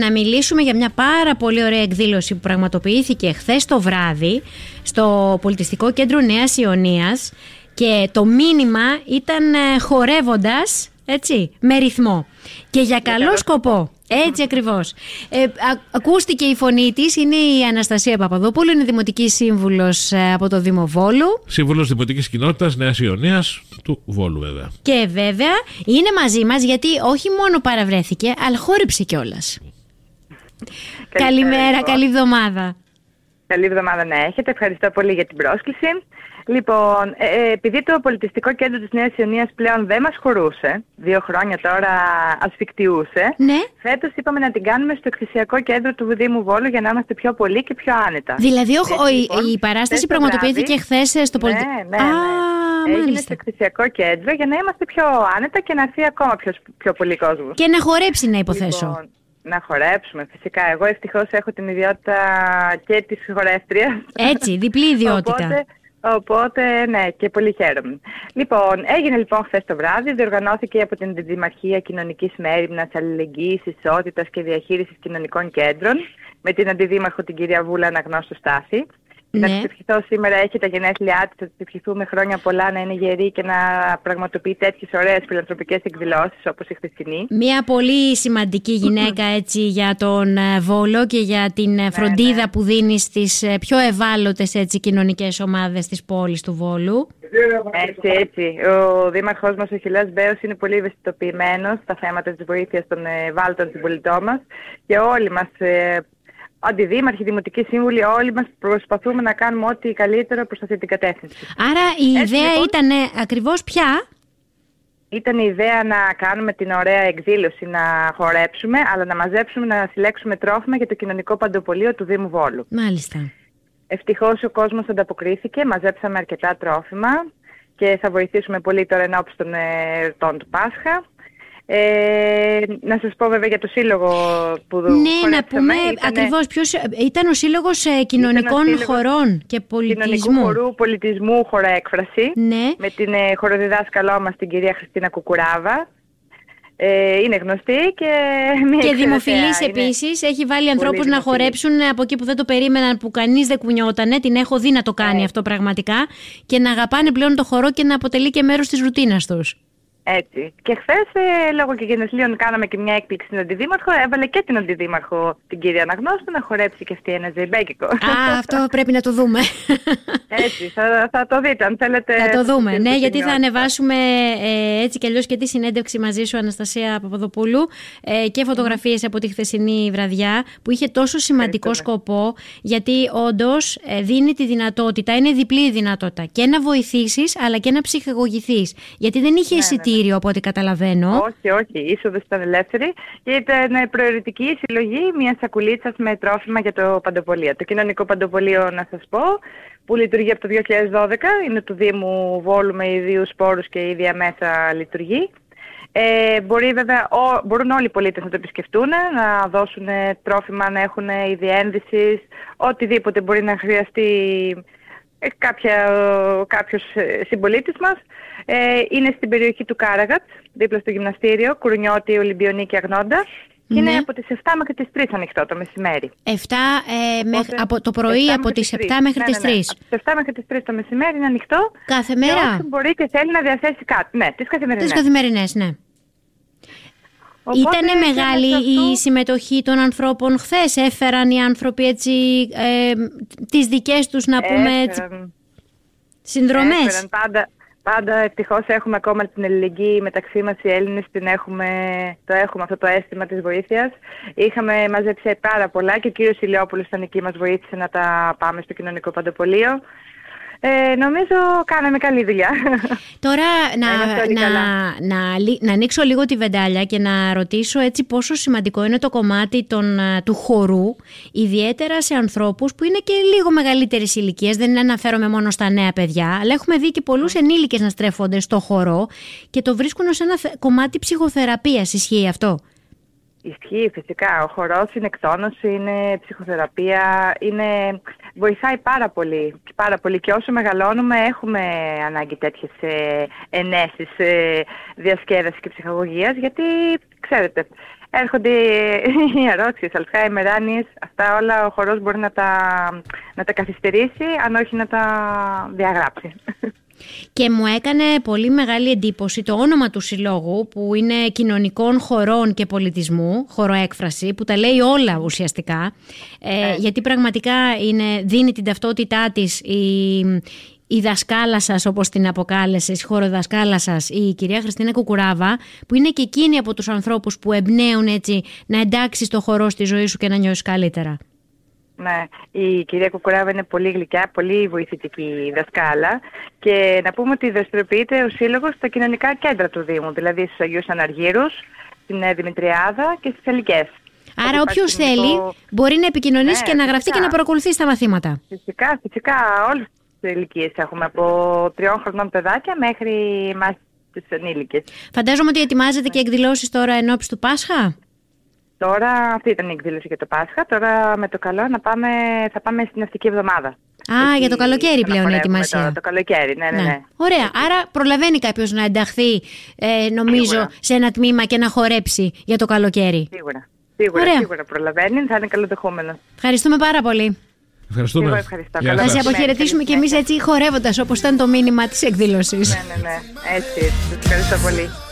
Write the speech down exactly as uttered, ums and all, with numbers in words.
Να μιλήσουμε για μια πάρα πολύ ωραία εκδήλωση που πραγματοποιήθηκε χθες το βράδυ στο Πολιτιστικό Κέντρο Νέας Ιωνίας και το μήνυμα ήταν χορεύοντας, έτσι, με ρυθμό και για καλό σκοπό. Έτσι ακριβώς. Ε, α, ακούστηκε η φωνή της, είναι η Αναστασία Παπαδοπούλου, είναι Δημοτική Σύμβουλος ε, από το Δήμο Βόλου. Σύμβουλος Δημοτικής Κοινότητας Νέας Ιωνίας του Βόλου, βέβαια. Και βέβαια είναι μαζί μας γιατί όχι μόνο παραβρέθηκε, αλλά χόρεψε κιόλας. Καλημέρα, λοιπόν. Καλή εβδομάδα. Καλή εβδομάδα να έχετε. Ευχαριστώ πολύ για την πρόσκληση. Λοιπόν, ε, επειδή το Πολιτιστικό Κέντρο της Νέας Ιωνίας πλέον δεν μας χωρούσε, δύο χρόνια τώρα ασφικτιούσε, ναι. Φέτος είπαμε να την κάνουμε στο Εκκλησιακό Κέντρο του Δήμου Βόλου για να είμαστε πιο πολλοί και πιο άνετα. Δηλαδή ο, Έτσι, ο, λοιπόν, η παράσταση πραγματοποιήθηκε χθες στο Πολιτιστικό. Ναι, ναι, ναι. Έγινε στο Εκκλησιακό Κέντρο για να είμαστε πιο άνετα και να έρθει ακόμα πιο, πιο πολύ κόσμο. Και να χορέψει, να υποθέσω. Λοιπόν, να χορέψουμε, φυσικά. Εγώ ευτυχώς έχω την ιδιότητα και της χορεύτριας. Έτσι, διπλή ιδιότητα. Οπότε, οπότε, ναι, και πολύ χαίρομαι. Λοιπόν, έγινε λοιπόν χθες το βράδυ, διοργανώθηκε από την Δημαρχία Κοινωνικής Μέριμνας, Αλληλεγγύης, Ισότητας και Διαχείρισης Κοινωνικών Κέντρων, με την Αντιδήμαρχο την κυρία Βούλα Αναγνώστου Στάση. Ναι. Να της ευχηθώ, σήμερα έχει τα γενέθλιά της, θα της ευχηθούμε χρόνια πολλά να είναι γερή και να πραγματοποιεί τέτοιες ωραίες φιλανθρωπικές εκδηλώσεις όπως η χθεσινή. Μια πολύ σημαντική γυναίκα έτσι για τον Βόλο και για την ναι, φροντίδα ναι. που δίνει στις πιο ευάλωτες έτσι, κοινωνικές ομάδες της πόλης του Βόλου. Έτσι, έτσι. Ο δήμαρχός μας, ο Χιλάς Μπέος, είναι πολύ ευαισθητοποιημένος στα θέματα της βοήθειας των ευάλωτων συμπολιτών μας και όλοι μας, αντιδήμαρχοι, δημοτικοί σύμβουλοι, όλοι μας προσπαθούμε να κάνουμε ό,τι καλύτερο προς αυτή την κατεύθυνση. Άρα η Έτσι, ιδέα λοιπόν, ήταν ακριβώς ποια? Ήταν η ιδέα να κάνουμε την ωραία εκδήλωση, να χορέψουμε, αλλά να μαζέψουμε, να συλλέξουμε τρόφιμα για το κοινωνικό παντοπολείο του Δήμου Βόλου. Μάλιστα. Ευτυχώς ο κόσμος ανταποκρίθηκε, μαζέψαμε αρκετά τρόφιμα και θα βοηθήσουμε πολύ τώρα ενώπιση των εορτών του Πάσχα. Ε, να σας πω βέβαια για το σύλλογο που ναι, χορέψαμε. να πούμε ήτανε, ακριβώς ποιος ήταν ο Σύλλογος Κοινωνικών σύλλογος Χωρών και Πολιτισμού. Κοινωνικού Χορού Πολιτισμού Χωροέκφραση, ναι. με την ε, χοροδιδάσκαλό μας την κυρία Χριστίνα Κουκουράβα. Ε, είναι γνωστή και μια Και δημοφιλής επίσης, έχει βάλει ανθρώπους να χορέψουν από εκεί που δεν το περίμεναν, που κανείς δεν κουνιότανε. Την έχω δει να το κάνει ε. αυτό πραγματικά και να αγαπάνε πλέον το χορό και να αποτελεί και μέρος της ρουτίνας τους. Έτσι. Και χθες, ε, λόγω και γενεθλίων, κάναμε και μια έκπληξη στην Αντιδήμαρχο. Έβαλε και την Αντιδήμαρχο, την κυρία Αναγνώστου, να χορέψει και αυτή ένα ζεϊμπέκικο. Α, αυτό πρέπει να το δούμε. Έτσι, θα, θα το δείτε αν θέλετε. Θα το δούμε, ναι, γιατί θα ανεβάσουμε ε, έτσι κι αλλιώς και τη συνέντευξη μαζί σου, Αναστασία Παπαδοπούλου, ε, και φωτογραφίες από τη χθεσινή βραδιά, που είχε τόσο σημαντικό Ευχαριστώ. σκοπό, γιατί όντως ε, δίνει τη δυνατότητα, είναι διπλή η δυνατότητα, και να βοηθήσεις αλλά και να ψυχαγωγηθείς. Γιατί δεν είχε εισιτήριο. Ναι, ναι. Από ό,τι καταλαβαίνω. Όχι, όχι. Η είσοδος ήταν ελεύθερη και ήταν προαιρετική η συλλογή μιας σακουλίτσας με τρόφιμα για το παντοπολείο. Το κοινωνικό παντοπολείο, να σας πω, που λειτουργεί από το δύο χιλιάδες δώδεκα, είναι του Δήμου Βόλου, με ιδίους πόρους και ίδια μέσα λειτουργεί. Ε, μπορεί, βέβαια, ο, μπορούν όλοι οι πολίτες να το επισκεφτούν, να δώσουν τρόφιμα, να έχουν είδη ένδυσης, οτιδήποτε μπορεί να χρειαστεί κάποια, κάποιος συμπολίτης μας. Ε, είναι στην περιοχή του Κάραγατ, δίπλα στο γυμναστήριο, Κουρουνιώτη, Ολυμπιονίκη και Αγνώντα. Ναι. Είναι από τις επτά μέχρι τις τρεις ανοιχτό το μεσημέρι. επτά, ε, με, Οπότε, από το πρωί από τις επτά μέχρι τις τρεις. Ναι, ναι, ναι. Από τις επτά μέχρι τις τρεις το μεσημέρι είναι ανοιχτό. Κάθε μέρα. Και όσοι μπορεί και θέλει να διαθέσει κάτι. Ναι, τις καθημερινές. Τις καθημερινές, ναι. Ήτανε μεγάλη η συμμετοχή των ανθρώπων χθες? Έφεραν οι άνθρωποι έτσι ε, τις δικές τους, να πούμε, έτσι, συνδρομές? Έφεραν πάντα. Πάντα ευτυχώς έχουμε ακόμα την αλληλεγγύη μεταξύ μας οι Έλληνες, την έχουμε, το έχουμε αυτό το αίσθημα της βοήθειας. Είχαμε μαζέψει πάρα πολλά και ο κύριος Ηλιόπουλος ήταν εκεί, μας βοήθησε να τα πάμε στο κοινωνικό παντοπολείο. Ε, νομίζω κάναμε καλή δουλειά. Τώρα να, να, να, να, να ανοίξω λίγο τη βεντάλια και να ρωτήσω έτσι πόσο σημαντικό είναι το κομμάτι των, του χορού, ιδιαίτερα σε ανθρώπους που είναι και λίγο μεγαλύτερης ηλικίας. Δεν αναφέρομαι μόνο στα νέα παιδιά, αλλά έχουμε δει και πολλούς ενήλικες να στρέφονται στο χορό και το βρίσκουν ως ένα κομμάτι ψυχοθεραπείας. Ισχύει αυτό? Ισχύει φυσικά. Ο χορός είναι εκτόνωση, είναι ψυχοθεραπεία, είναι... βοηθάει πάρα πολύ, πάρα πολύ. Και όσο μεγαλώνουμε έχουμε ανάγκη τέτοιες ε, ενέσεις, ε, διασκέδασης και ψυχαγωγίας, γιατί ξέρετε, έρχονται οι αρρώστιες, αλτσχάιμερ, άνοιες, αυτά όλα ο χορός μπορεί να τα, να τα καθυστερήσει, αν όχι να τα διαγράψει. Και μου έκανε πολύ μεγάλη εντύπωση το όνομα του συλλόγου, που είναι Κοινωνικών Χορών και Πολιτισμού, χοροέκφραση, που τα λέει όλα ουσιαστικά, ε, γιατί πραγματικά είναι, δίνει την ταυτότητά της η, η δασκάλα σας, όπως την αποκάλεσε, η χοροδασκάλα σας, η κυρία Χριστίνα Κουκουράβα, που είναι και εκείνη από τους ανθρώπους που εμπνέουν έτσι να εντάξεις το χορό στη ζωή σου και να νιώσεις καλύτερα. Ναι, η κυρία Κουκουράβα είναι πολύ γλυκιά, πολύ βοηθητική δασκάλα και να πούμε ότι δραστηριοποιείται ο σύλλογος στα κοινωνικά κέντρα του Δήμου, δηλαδή στους Αγίους Αναργύρους, στην Δημητριάδα και στις Ελικές. Άρα όποιος θέλει το... μπορεί να επικοινωνήσει, ναι, και να γραφτεί φυσικά, και να παρακολουθεί τα μαθήματα. Φυσικά, φυσικά, όλες τις ηλικίες έχουμε, από τριών χρονών παιδάκια μέχρι εμάς τις ενήλικες. Φαντάζομαι ότι ετοιμάζετε και εκδηλώσεις τώρα εν ώψη του Πάσχα. Τώρα αυτή ήταν η εκδήλωση για το Πάσχα. Τώρα με το καλό να πάμε, θα πάμε στην ναυτική εβδομάδα. Α, εκεί, για το καλοκαίρι πλέον η ετοιμασία. Το, το καλοκαίρι, ναι, ναι, ναι. Ωραία, άρα προλαβαίνει κάποιος να ενταχθεί, ε, νομίζω, σίγουρα, σε ένα τμήμα και να χορέψει για το καλοκαίρι. Σίγουρα, σίγουρα, σίγουρα προλαβαίνει, θα είναι καλοδεχόμενο. Ευχαριστούμε πάρα πολύ. Ευχαριστούμε. Ευχαριστώ. Θα σε αποχαιρετήσουμε κι εμείς έτσι χορεύοντας, όπως ήταν το μήνυμα της εκδήλωσης. Ναι, ναι, ναι. Έτσι, έτσι. Ευχαριστώ πολύ.